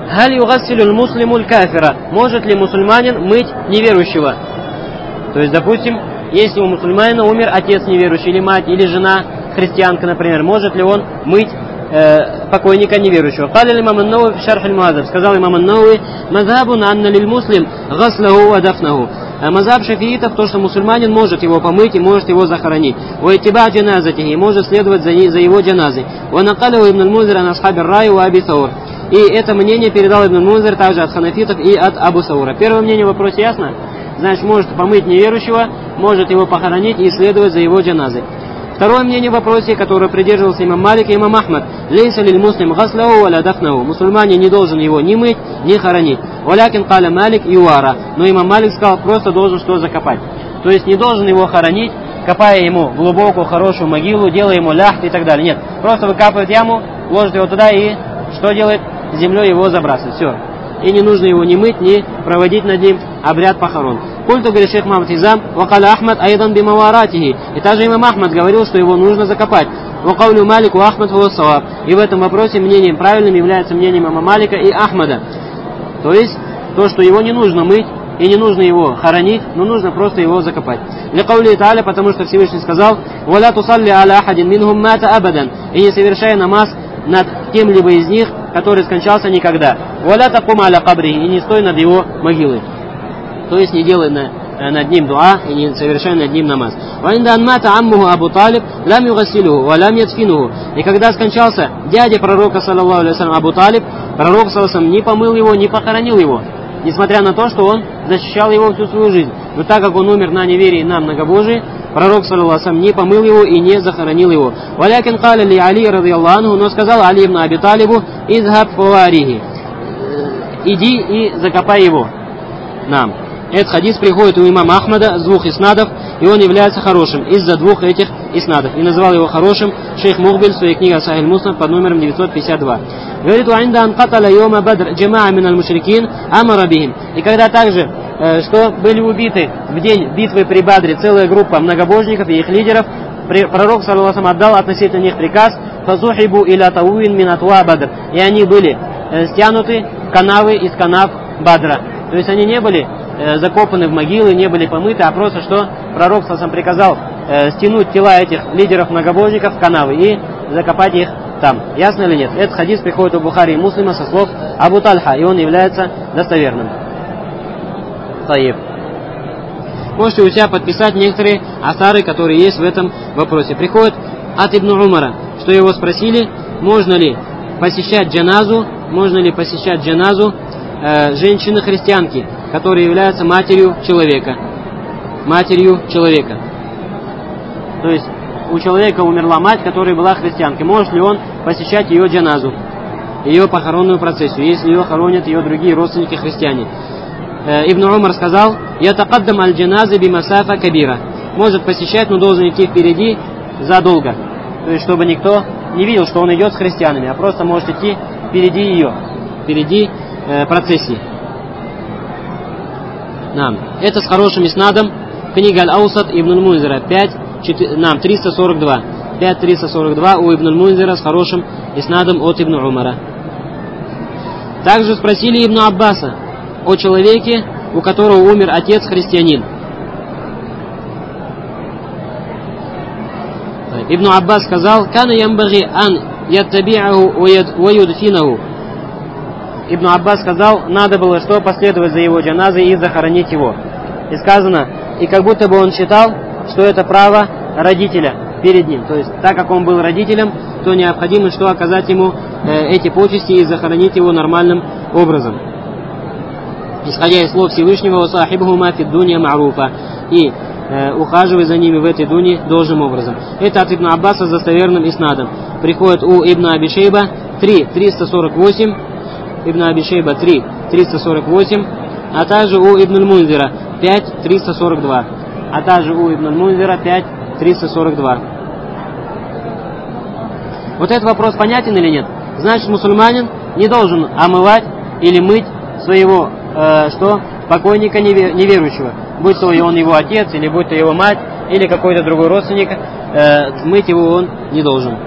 Халь югассилю муслиму кафира. Может ли мусульманин мыть неверующего? То есть, допустим, если у мусульманина умер отец неверующий, или мать, или жена христианка, например, может ли он мыть покойника неверующего? Каля имам ан-Навави в шарх аль-Муазаб. Сказал имам ан-Навави: мазхабун анна лиль муслим гаслаху ва дафнаху. Мазхаб шафиитов, то, что мусульманин может его помыть и может его захоронить. Ва иттиба джаназатихи, может следовать за его джаназой. Ва накаляу ибн аль-Мунзир ан асхаби ар-рай ва аби Саур. И это мнение передал ибн аль-Мунзир также от ханафитов и от Абу Саура. Первое мнение в вопросе ясно? Значит, может помыть неверующего, может его похоронить и следовать за его джаназой. Второе мнение в вопросе, которое придерживался имам Малик и имам Ахмад: лейса лиль муслим гаслаху ва ла дафнаху. Мусульманин не должен его ни мыть, ни хоронить. Валякин каля Малик юара. Но имам Малик сказал, просто должен что закопать. То есть не должен его хоронить, копая ему глубокую, хорошую могилу, делая ему ляхт и так далее. Нет, просто выкапывает яму, ложит его туда и что делает? Землей его забрасывает. Все. И не нужно его ни мыть, ни проводить над ним обряд похорон. Культу, говорит шейх Мухаммад Хизам, вакаля Ахмад айдан бимаваратихи. И также имам Ахмад говорил, что его нужно закопать. Вакаулю Малику Ахмад ва саваб. И в этом вопросе мнением правильным является мнением имама Малика и Ахмада. То есть, то, что его не нужно мыть, и не нужно его хоронить, но нужно просто его закопать. Ликаули та'аля, потому что Всевышний сказал: валя тусалли аля ахадин минхум мата абадан. И не совершай намаз над кем-либо из них, который скончался никогда. Валя такум аля кабри, и не стой над его могилой. То есть не делай над ним дуа и не совершай над ним намаз. И когда скончался дядя пророка, саллаллаху алейхи вассалям, Абу Талиб, пророк, саллаллаху алейхи вассалям, не помыл его, не похоронил его, несмотря на то, что он защищал его всю свою жизнь. Но так как он умер на неверии и на многобожии, пророк, саллаллаху алейхи вассалям, не помыл его и не захоронил его. Валякин каля ли Али, радийаллаху анху, но сказал Али ибн Аби Талибу: изхаб фаварихи, иди и закопай его нам. Этот хадис приходит у имама Ахмада с двух иснадов, и он является хорошим из-за двух этих иснадов. И назвал его хорошим шейх Мухбиль в своей книге Сахиль Муснад под номером 952. Говорит: «Уинда анкаталя йома бадр джамаа миналь мушрикин амара бихим». И когда также, что были убиты в день битвы при Бадре целая группа многобожников и их лидеров, пророк, саллаллаху алейхи ва саллям, отдал относительно них приказ: «Фазухибу иля тауин мин атуа бадр». И они были стянуты канавы из канав Бадра. То есть они не были закопаны в могилы, не были помыты, а просто что пророк сам приказал стянуть тела этих лидеров-многобожников в канавы и закопать их там. Ясно или нет? Этот хадис приходит у Бухари и Муслима со слов Абу Тальха, и он является достоверным. Таиб. Можете у себя подписать некоторые асары, которые есть в этом вопросе. Приходит от Ибн Умара, что его спросили, можно ли посещать джаназу женщины-христианки, которая является матерью человека. Матерью человека. То есть у человека умерла мать, которая была христианкой. Может ли он посещать ее джаназу, ее похоронную процессию, если ее хоронят ее другие родственники христиане? Ибн Умар сказал: «Я тақаддам аль-джаназы бимасафа кабира». Может посещать, но должен идти впереди задолго. То есть чтобы никто не видел, что он идет с христианами, а просто может идти впереди ее, впереди процессии. Это с хорошим иснадом. Книга Аль-Аусат Ибн Аль-Мунзира 342. 5.342 у Ибн Аль-Мунзира с хорошим иснадом от Ибн Умара. Также спросили Ибн Аббаса о человеке, у которого умер отец христианин. Ибн Аббас сказал: «Кана ямбаги ан яттаби'аху ва юдфинаху». Ибн Аббас сказал: надо было что? Последовать за его джаназой и захоронить его. И сказано, и как будто бы он считал, что это право родителя перед ним. То есть, так как он был родителем, то необходимо что? Оказать ему эти почести и захоронить его нормальным образом. Исходя из слов Всевышнего: «Васахибхума фид дунья ма'руфа». И ухаживай за ними в этой дуне должным образом. Это от Ибн Аббаса с достоверным иснадом. Приходит у Ибн Аби Шейба 3.348, Ибн Аби Шейба 3.348, а также у Ибн Аль-Мунзира 5.342, а также у Ибн Аль-Мунзира 5.342. Вот этот вопрос понятен или нет? Значит, мусульманин не должен омывать или мыть своего покойника неверующего. Будь то он его отец, или будь то его мать, или какой-то другой родственник, мыть его он не должен.